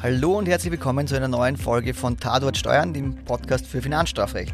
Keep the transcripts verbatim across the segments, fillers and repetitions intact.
Hallo und herzlich willkommen zu einer neuen Folge von Tatort Steuern, dem Podcast für Finanzstrafrecht.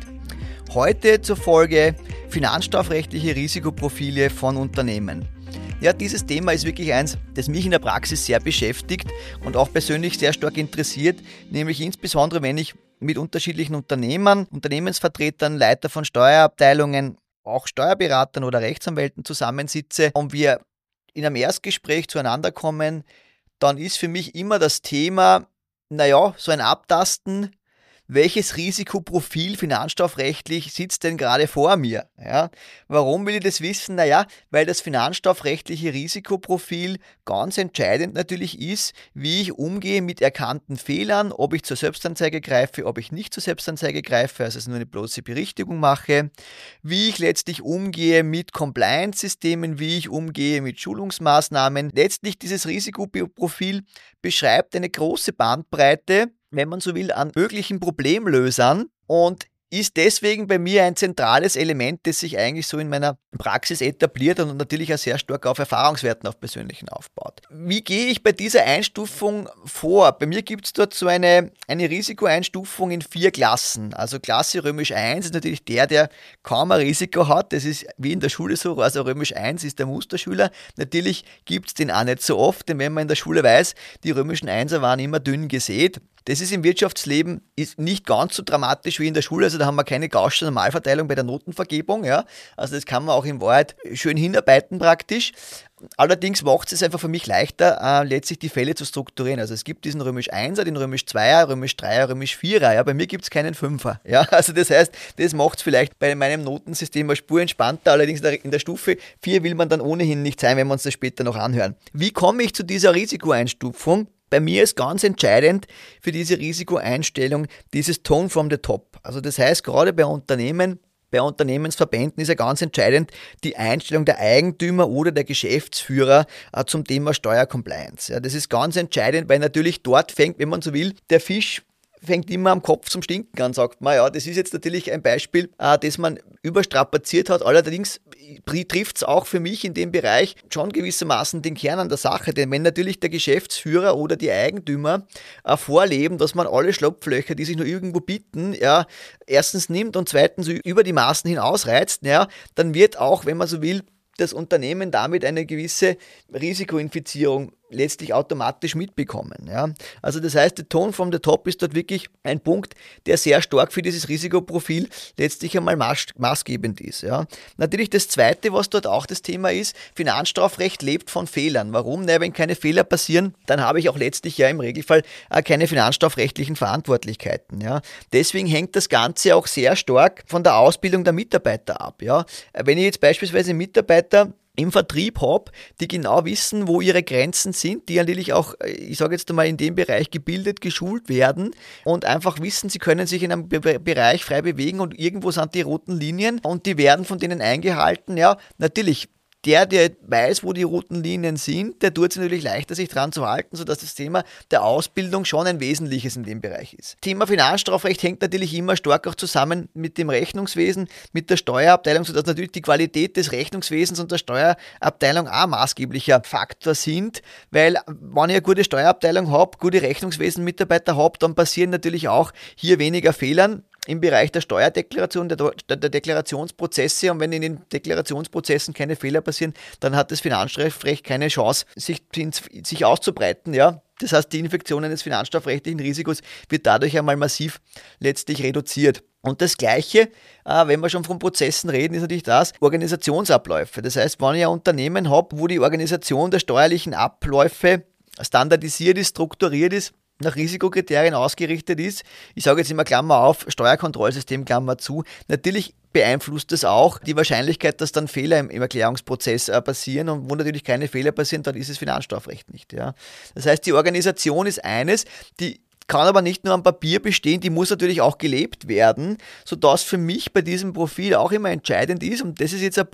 Heute zur Folge finanzstrafrechtliche Risikoprofile von Unternehmen. Ja, dieses Thema ist wirklich eins, das mich in der Praxis sehr beschäftigt und auch persönlich sehr stark interessiert, nämlich insbesondere, wenn ich mit unterschiedlichen Unternehmern, Unternehmensvertretern, Leiter von Steuerabteilungen, auch Steuerberatern oder Rechtsanwälten zusammensitze und wir in einem Erstgespräch zueinander kommen, dann ist für mich immer das Thema, naja, so ein Abtasten, welches Risikoprofil finanzstrafrechtlich sitzt denn gerade vor mir? Ja, warum will ich das wissen? Naja, weil das finanzstrafrechtliche Risikoprofil ganz entscheidend natürlich ist, wie ich umgehe mit erkannten Fehlern, ob ich zur Selbstanzeige greife, ob ich nicht zur Selbstanzeige greife, also nur eine bloße Berichtigung mache, wie ich letztlich umgehe mit Compliance-Systemen, wie ich umgehe mit Schulungsmaßnahmen. Letztlich dieses Risikoprofil beschreibt eine große Bandbreite, wenn man so will, an möglichen Problemlösern und ist deswegen bei mir ein zentrales Element, das sich eigentlich so in meiner Praxis etabliert und natürlich auch sehr stark auf Erfahrungswerten, auf persönlichen aufbaut. Wie gehe ich bei dieser Einstufung vor? Bei mir gibt es dort so eine, eine Risikoeinstufung in vier Klassen. Also Klasse Römisch eins ist natürlich der, der kaum ein Risiko hat. Das ist wie in der Schule so, also Römisch eins ist der Musterschüler. Natürlich gibt es den auch nicht so oft, denn wenn man in der Schule weiß, die römischen Einser waren immer dünn gesät. Das ist im Wirtschaftsleben ist nicht ganz so dramatisch wie in der Schule, also da haben wir keine gaußsche Normalverteilung bei der Notenvergebung, ja. Also das kann man auch in Wahrheit schön hinarbeiten praktisch. Allerdings macht es einfach für mich leichter, äh, letztlich die Fälle zu strukturieren. Also es gibt diesen Römisch Einser, den Römisch Zweier, Römisch Dreier, Römisch Vierer. Ja, bei mir gibt es keinen Fünfer. Ja, also das heißt, das macht es vielleicht bei meinem Notensystem eine Spur entspannter. Allerdings in der, in der Stufe vier will man dann ohnehin nicht sein, wenn wir uns das später noch anhören. Wie komme ich zu dieser Risikoeinstufung? Bei mir ist ganz entscheidend für diese Risikoeinstellung dieses Tone from the top. Also das heißt, gerade bei Unternehmen, bei Unternehmensverbänden ist ja ganz entscheidend die Einstellung der Eigentümer oder der Geschäftsführer äh, zum Thema Steuercompliance. Ja, das ist ganz entscheidend, weil natürlich dort fängt, wenn man so will, der Fisch fängt immer am Kopf zum Stinken an, sagt man. Ja, das ist jetzt natürlich ein Beispiel, äh, das man überstrapaziert hat. Allerdings trifft es auch für mich in dem Bereich schon gewissermaßen den Kern an der Sache. Denn wenn natürlich der Geschäftsführer oder die Eigentümer äh, vorleben, dass man alle Schlupflöcher, die sich nur irgendwo bieten, ja, erstens nimmt und zweitens über die Maßen hinaus reizt, ja, dann wird auch, wenn man so will, das Unternehmen damit eine gewisse Risikoinfizierung letztlich automatisch mitbekommen. Ja. Also das heißt, der Tone from the top ist dort wirklich ein Punkt, der sehr stark für dieses Risikoprofil letztlich einmal maß, maßgebend ist. Ja. Natürlich das Zweite, was dort auch das Thema ist, Finanzstrafrecht lebt von Fehlern. Warum? Na, wenn keine Fehler passieren, dann habe ich auch letztlich ja im Regelfall äh, keine finanzstrafrechtlichen Verantwortlichkeiten. Ja. Deswegen hängt das Ganze auch sehr stark von der Ausbildung der Mitarbeiter ab. Ja. Wenn ich jetzt beispielsweise Mitarbeiter im Vertrieb habe, die genau wissen, wo ihre Grenzen sind, die natürlich auch, ich sage jetzt einmal, in dem Bereich gebildet, geschult werden und einfach wissen, sie können sich in einem Be- Bereich frei bewegen und irgendwo sind die roten Linien und die werden von denen eingehalten. Ja, natürlich. Der, der weiß, wo die roten Linien sind, der tut es natürlich leichter, sich dran zu halten, sodass das Thema der Ausbildung schon ein wesentliches in dem Bereich ist. Thema Finanzstrafrecht hängt natürlich immer stark auch zusammen mit dem Rechnungswesen, mit der Steuerabteilung, sodass natürlich die Qualität des Rechnungswesens und der Steuerabteilung auch maßgeblicher Faktor sind, weil wenn ich eine gute Steuerabteilung habe, gute Rechnungswesenmitarbeiter habe, dann passieren natürlich auch hier weniger Fehler im Bereich der Steuerdeklaration, der, der, der Deklarationsprozesse, und wenn in den Deklarationsprozessen keine Fehler passieren, dann hat das Finanzstrafrecht keine Chance, sich, sich auszubreiten. Ja? Das heißt, die Infektion eines finanzstrafrechtlichen Risikos wird dadurch einmal massiv letztlich reduziert. Und das Gleiche, wenn wir schon von Prozessen reden, ist natürlich das, Organisationsabläufe. Das heißt, wenn ich ein Unternehmen habe, wo die Organisation der steuerlichen Abläufe standardisiert ist, strukturiert ist, nach Risikokriterien ausgerichtet ist. Ich sage jetzt immer Klammer auf, Steuerkontrollsystem Klammer zu. Natürlich beeinflusst das auch die Wahrscheinlichkeit, dass dann Fehler im, im Erklärungsprozess äh, passieren, und wo natürlich keine Fehler passieren, dann ist es Finanzstrafrecht nicht. Ja. Das heißt, die Organisation ist eines, die kann aber nicht nur am Papier bestehen, die muss natürlich auch gelebt werden, sodass für mich bei diesem Profil auch immer entscheidend ist, und das ist jetzt ein Punkt,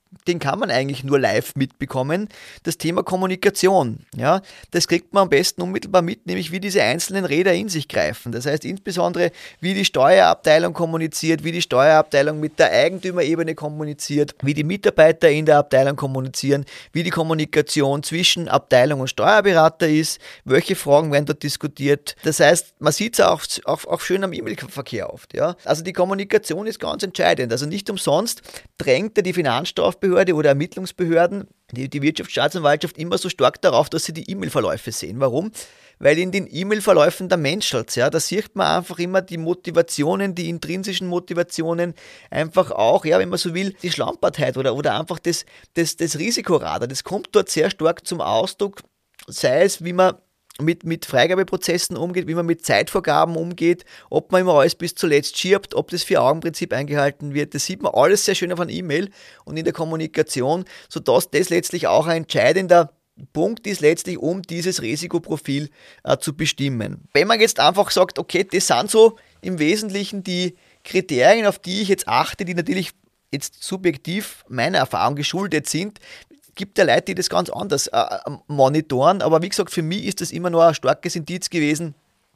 den kann man eigentlich nur live mitbekommen, das Thema Kommunikation. Ja, das kriegt man am besten unmittelbar mit, nämlich wie diese einzelnen Räder in sich greifen. Das heißt insbesondere, wie die Steuerabteilung kommuniziert, wie die Steuerabteilung mit der Eigentümerebene kommuniziert, wie die Mitarbeiter in der Abteilung kommunizieren, wie die Kommunikation zwischen Abteilung und Steuerberater ist, welche Fragen werden dort diskutiert. Das heißt, man sieht es auch, auch, auch schön am E-Mail-Verkehr oft. Ja? Also die Kommunikation ist ganz entscheidend. Also nicht umsonst drängt ja die Finanzstrafbehörde oder Ermittlungsbehörden, die, die Wirtschaftsstaatsanwaltschaft immer so stark darauf, dass sie die E-Mail-Verläufe sehen. Warum? Weil in den E-Mail-Verläufen der Menschelt, ja, da sieht man einfach immer die Motivationen, die intrinsischen Motivationen, einfach auch, ja, wenn man so will, die Schlampertheit oder, oder einfach das, das, das Risikoradar. Das kommt dort sehr stark zum Ausdruck, sei es, wie man mit, mit Freigabeprozessen umgeht, wie man mit Zeitvorgaben umgeht, ob man immer alles bis zuletzt schiebt, ob das Vier-Augen-Prinzip eingehalten wird. Das sieht man alles sehr schön auf einer E-Mail und in der Kommunikation, sodass das letztlich auch ein entscheidender Punkt ist letztlich, um dieses Risikoprofil äh, zu bestimmen. Wenn man jetzt einfach sagt, okay, das sind so im Wesentlichen die Kriterien, auf die ich jetzt achte, die natürlich jetzt subjektiv meiner Erfahrung geschuldet sind, gibt ja Leute, die das ganz anders äh, monitoren, aber wie gesagt, für mich ist das immer noch ein starkes Indiz gewesen,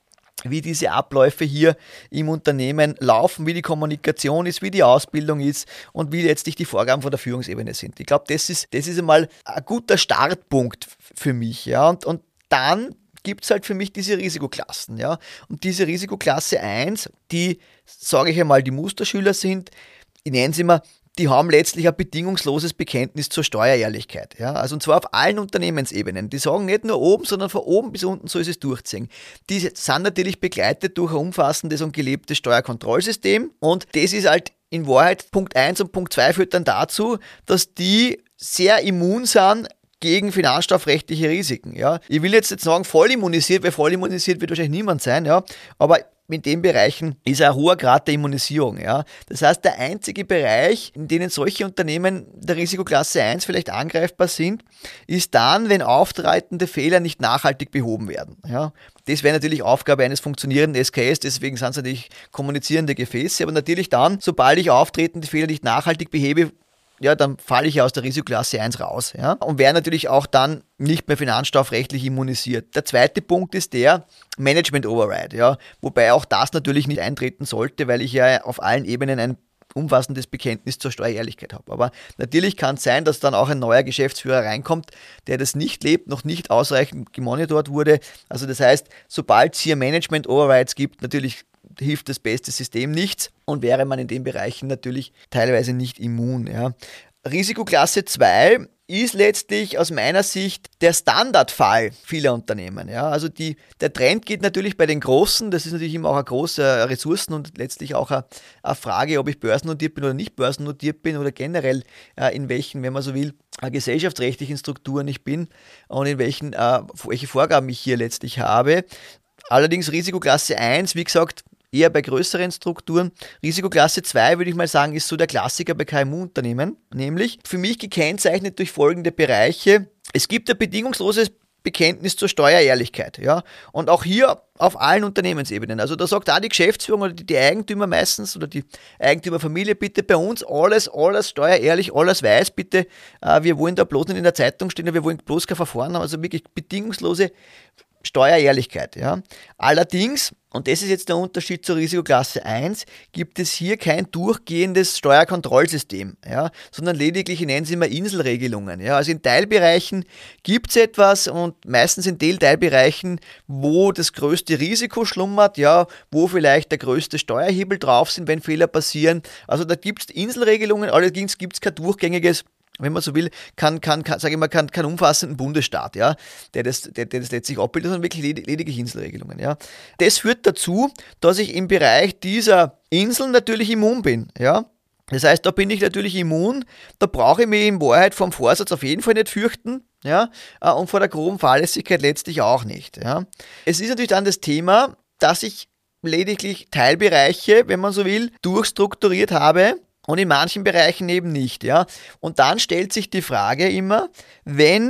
wie diese Abläufe hier im Unternehmen laufen, wie die Kommunikation ist, wie die Ausbildung ist und wie letztlich die Vorgaben von der Führungsebene sind. Ich glaube, das ist, das ist einmal ein guter Startpunkt für mich. Ja? Und, und dann gibt es halt für mich diese Risikoklassen. Ja? Und diese Risikoklasse eins, die, sage ich einmal, die Musterschüler sind, ich nenne sie mal, die haben letztlich ein bedingungsloses Bekenntnis zur Steuerehrlichkeit. Ja? Also und zwar auf allen Unternehmensebenen. Die sagen nicht nur oben, sondern von oben bis unten soll es durchziehen. Die sind natürlich begleitet durch ein umfassendes und gelebtes Steuerkontrollsystem und das ist halt in Wahrheit Punkt eins und Punkt zwei führt dann dazu, dass die sehr immun sind gegen finanzstrafrechtliche Risiken. Ja? Ich will jetzt nicht sagen voll immunisiert, weil voll immunisiert wird wahrscheinlich niemand sein, ja? Aber in den Bereichen ist ein hoher Grad der Immunisierung. Ja. Das heißt, der einzige Bereich, in dem solche Unternehmen der Risikoklasse eins vielleicht angreifbar sind, ist dann, wenn auftretende Fehler nicht nachhaltig behoben werden. Ja. Das wäre natürlich Aufgabe eines funktionierenden S K S, deswegen sind es natürlich kommunizierende Gefäße, aber natürlich dann, sobald ich auftretende Fehler nicht nachhaltig behebe, ja, dann falle ich aus der Risikoklasse eins raus. Ja? Und wäre natürlich auch dann nicht mehr finanzstrafrechtlich immunisiert. Der zweite Punkt ist der Management Override, ja? Wobei auch das natürlich nicht eintreten sollte, weil ich ja auf allen Ebenen ein umfassendes Bekenntnis zur Steuerehrlichkeit habe. Aber natürlich kann es sein, dass dann auch ein neuer Geschäftsführer reinkommt, der das nicht lebt, noch nicht ausreichend gemonitort wurde. Also das heißt, sobald es hier Management Overrides gibt, natürlich hilft das beste System nichts und wäre man in den Bereichen natürlich teilweise nicht immun. Ja. Risikoklasse zwei ist letztlich aus meiner Sicht der Standardfall vieler Unternehmen. Ja. Also die, der Trend geht natürlich bei den Großen, das ist natürlich immer auch eine große Ressourcen und letztlich auch eine, eine Frage, ob ich börsennotiert bin oder nicht börsennotiert bin oder generell äh, in welchen, wenn man so will, äh, gesellschaftsrechtlichen Strukturen ich bin und in welchen, äh, welche Vorgaben ich hier letztlich habe. Allerdings Risikoklasse eins, wie gesagt, eher bei größeren Strukturen. Risikoklasse zwei, würde ich mal sagen, ist so der Klassiker bei K M U-Unternehmen, nämlich für mich gekennzeichnet durch folgende Bereiche. Es gibt ein bedingungsloses Bekenntnis zur Steuerehrlichkeit, ja, und auch hier auf allen Unternehmensebenen. Also da sagt auch die Geschäftsführung oder die, die Eigentümer meistens oder die Eigentümerfamilie, bitte bei uns alles, alles steuerehrlich, alles weiß, bitte, äh, wir wollen da bloß nicht in der Zeitung stehen, wir wollen bloß kein Verfahren haben, also wirklich bedingungslose Steuerehrlichkeit. Ja. Allerdings, und das ist jetzt der Unterschied zur Risikoklasse eins, gibt es hier kein durchgehendes Steuerkontrollsystem, ja, sondern lediglich, ich nenne sie mal Inselregelungen. Ja. Also in Teilbereichen gibt es etwas und meistens in den Teilbereichen, wo das größte Risiko schlummert, ja, wo vielleicht der größte Steuerhebel drauf sind, wenn Fehler passieren. Also da gibt es Inselregelungen, allerdings gibt es kein durchgängiges, wenn man so will, kann, kann, kann sage ich mal, kann, kann umfassenden Bundesstaat, ja, der das, der, der das letztlich abbildet, sondern wirklich led, lediglich Inselregelungen, ja. Das führt dazu, dass ich im Bereich dieser Inseln natürlich immun bin, ja. Das heißt, da bin ich natürlich immun, da brauche ich mich in Wahrheit vom Vorsatz auf jeden Fall nicht fürchten, ja, und vor der groben Fahrlässigkeit letztlich auch nicht, ja. Es ist natürlich dann das Thema, dass ich lediglich Teilbereiche, wenn man so will, durchstrukturiert habe, und in manchen Bereichen eben nicht, ja. Und dann stellt sich die Frage immer, wenn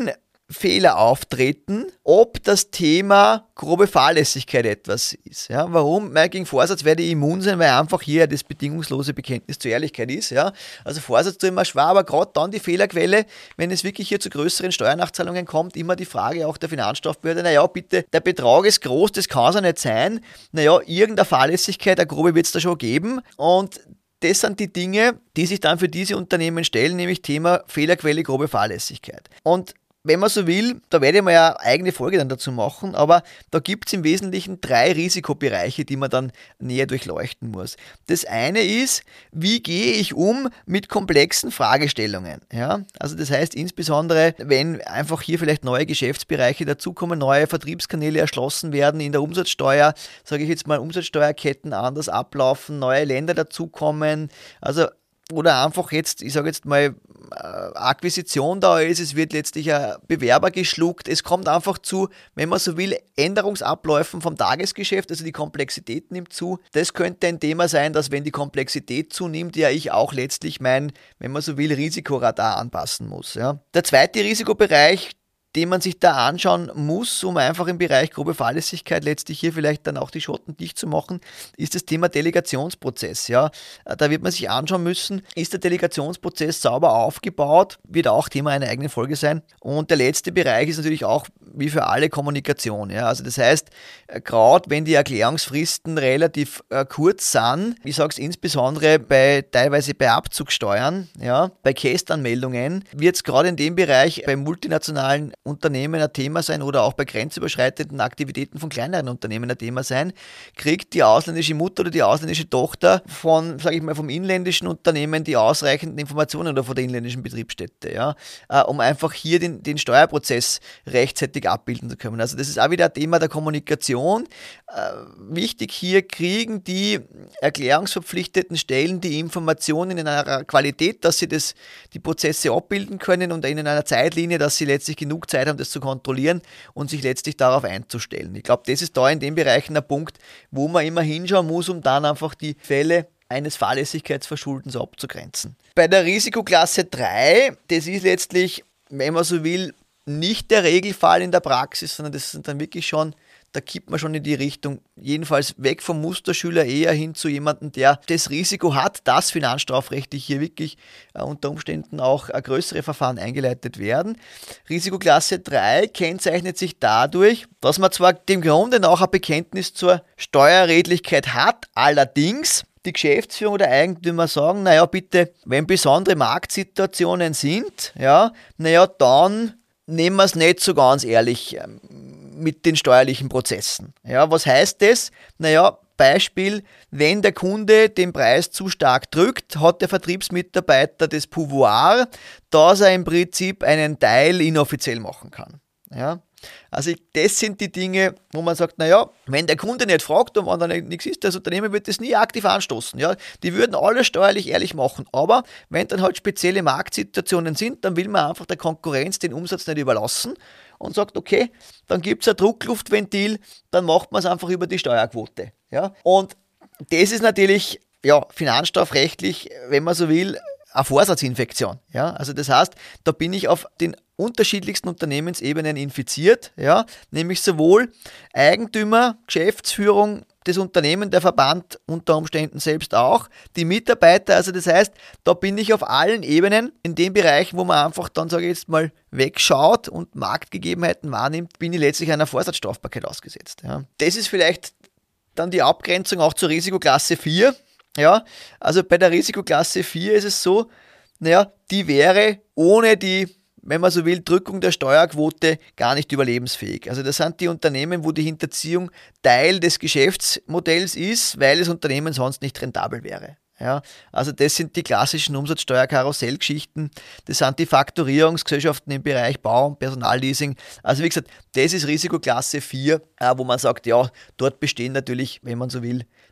Fehler auftreten, ob das Thema grobe Fahrlässigkeit etwas ist. Ja, warum? Mein gegen Vorsatz werde ich immun sein, weil einfach hier das bedingungslose Bekenntnis zur Ehrlichkeit ist. Ja, also Vorsatz tue ich immer schwer, aber gerade dann die Fehlerquelle, wenn es wirklich hier zu größeren Steuernachzahlungen kommt, immer die Frage auch der Finanzstrafbehörde, naja, bitte, der Betrag ist groß, das kann es ja nicht sein. Naja, irgendeine Fahrlässigkeit, eine grobe wird es da schon geben und das sind die Dinge, die sich dann für diese Unternehmen stellen, nämlich Thema Fehlerquelle, grobe Fahrlässigkeit. Und wenn man so will, da werde ich mal eine eigene Folge dann dazu machen, aber da gibt es im Wesentlichen drei Risikobereiche, die man dann näher durchleuchten muss. Das eine ist, wie gehe ich um mit komplexen Fragestellungen? Ja? Also das heißt insbesondere, wenn einfach hier vielleicht neue Geschäftsbereiche dazukommen, neue Vertriebskanäle erschlossen werden in der Umsatzsteuer, sage ich jetzt mal Umsatzsteuerketten anders ablaufen, neue Länder dazukommen, also oder einfach jetzt, ich sage jetzt mal, Akquisition da ist, es wird letztlich ein Bewerber geschluckt, es kommt einfach zu, wenn man so will, Änderungsabläufen vom Tagesgeschäft, also die Komplexität nimmt zu. Das könnte ein Thema sein, dass wenn die Komplexität zunimmt, ja ich auch letztlich mein, wenn man so will, Risikoradar anpassen muss. Ja. Der zweite Risikobereich, den man sich da anschauen muss, um einfach im Bereich grobe Fahrlässigkeit letztlich hier vielleicht dann auch die Schotten dicht zu machen, ist das Thema Delegationsprozess. Ja. Da wird man sich anschauen müssen, ist der Delegationsprozess sauber aufgebaut, wird auch Thema einer eigenen Folge sein. Und der letzte Bereich ist natürlich auch wie für alle Kommunikation. Ja. Also das heißt, gerade wenn die Erklärungsfristen relativ äh, kurz sind, ich sage es insbesondere bei teilweise bei Abzugssteuern, ja, bei Kästanmeldungen, wird es gerade in dem Bereich bei multinationalen Unternehmen ein Thema sein oder auch bei grenzüberschreitenden Aktivitäten von kleineren Unternehmen ein Thema sein, kriegt die ausländische Mutter oder die ausländische Tochter von, sage ich mal, vom inländischen Unternehmen die ausreichenden Informationen oder von der inländischen Betriebsstätte, ja, äh, um einfach hier den, den Steuerprozess rechtzeitig abbilden zu können. Also das ist auch wieder ein Thema der Kommunikation. Äh, wichtig hier, kriegen die erklärungsverpflichteten Stellen die Informationen in einer Qualität, dass sie das, die Prozesse abbilden können und in einer Zeitlinie, dass sie letztlich genug Zeit haben, das zu kontrollieren und sich letztlich darauf einzustellen. Ich glaube, das ist da in den Bereichen ein Punkt, wo man immer hinschauen muss, um dann einfach die Fälle eines Fahrlässigkeitsverschuldens abzugrenzen. Bei der Risikoklasse drei, das ist letztlich, wenn man so will, nicht der Regelfall in der Praxis, sondern das sind dann wirklich schon, da kippt man schon in die Richtung, jedenfalls weg vom Musterschüler eher hin zu jemandem, der das Risiko hat, dass finanzstrafrechtlich hier wirklich äh, unter Umständen auch äh, größere Verfahren eingeleitet werden. Risikoklasse drei kennzeichnet sich dadurch, dass man zwar dem Grunde nach ein Bekenntnis zur Steuerredlichkeit hat, allerdings die Geschäftsführung oder Eigentümer sagen, naja bitte, wenn besondere Marktsituationen sind, ja, naja dann nehmen wir es nicht so ganz ehrlich ähm, mit den steuerlichen Prozessen. Ja, was heißt das? Naja, Beispiel, wenn der Kunde den Preis zu stark drückt, hat der Vertriebsmitarbeiter das Pouvoir, dass er im Prinzip einen Teil inoffiziell machen kann. Ja, also das sind die Dinge, wo man sagt, naja, wenn der Kunde nicht fragt und wenn da nichts ist, das Unternehmen wird das nie aktiv anstoßen. Ja? Die würden alles steuerlich ehrlich machen, aber wenn dann halt spezielle Marktsituationen sind, dann will man einfach der Konkurrenz den Umsatz nicht überlassen und sagt, okay, dann gibt es ein Druckluftventil, dann macht man es einfach über die Steuerquote. Ja? Und das ist natürlich ja, finanzstrafrechtlich, wenn man so will, eine Vorsatzinfektion. Ja? Also das heißt, da bin ich auf den unterschiedlichsten Unternehmensebenen infiziert, ja? Nämlich sowohl Eigentümer, Geschäftsführung, das Unternehmen, der Verband unter Umständen selbst auch, die Mitarbeiter, also das heißt, da bin ich auf allen Ebenen, in dem Bereich, wo man einfach dann, sage ich jetzt mal, wegschaut und Marktgegebenheiten wahrnimmt, bin ich letztlich einer Vorsatzstrafbarkeit ausgesetzt. Ja. Das ist vielleicht dann die Abgrenzung auch zur Risikoklasse vier. Ja, also bei der Risikoklasse vier ist es so, naja, die wäre ohne die, wenn man so will, Drückung der Steuerquote gar nicht überlebensfähig. Also das sind die Unternehmen, wo die Hinterziehung Teil des Geschäftsmodells ist, weil das Unternehmen sonst nicht rentabel wäre. Ja, also das sind die klassischen Umsatzsteuerkarussellgeschichten, das sind die Faktorierungsgesellschaften im Bereich Bau- und Personalleasing. Also wie gesagt, das ist Risikoklasse vier, wo man sagt, ja, dort bestehen natürlich, wenn man so will,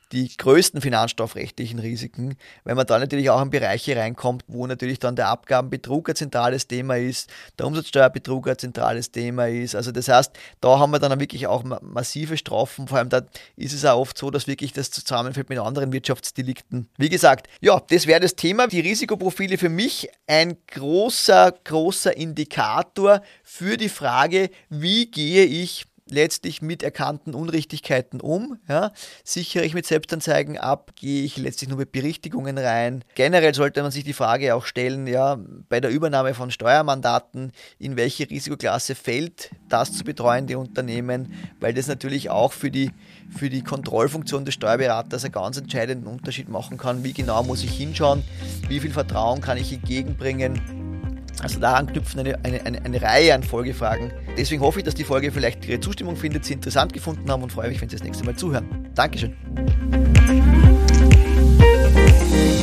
die größten finanzstoffrechtlichen Risiken, weil man da natürlich auch in Bereiche reinkommt, wo natürlich dann der Abgabenbetrug ein zentrales Thema ist, der Umsatzsteuerbetrug ein zentrales Thema ist. Also das heißt, da haben wir dann wirklich auch massive Strafen. Vor allem da ist es auch oft so, dass wirklich das zusammenfällt mit anderen Wirtschaftsdelikten. Wie gesagt, ja, das wäre das Thema. Die Risikoprofile für mich ein großer, großer Indikator für die Frage, wie gehe ich letztlich mit erkannten Unrichtigkeiten um, ja, sichere ich mit Selbstanzeigen ab, gehe ich letztlich nur mit Berichtigungen rein. Generell sollte man sich die Frage auch stellen, ja, bei der Übernahme von Steuermandaten, in welche Risikoklasse fällt das zu betreuende Unternehmen, weil das natürlich auch für die, für die Kontrollfunktion des Steuerberaters einen ganz entscheidenden Unterschied machen kann. Wie genau muss ich hinschauen, wie viel Vertrauen kann ich entgegenbringen? Also daran knüpfen eine, eine, eine, eine Reihe an Folgefragen. Deswegen hoffe ich, dass die Folge vielleicht Ihre Zustimmung findet, Sie interessant gefunden haben und freue mich, wenn Sie das nächste Mal zuhören. Dankeschön.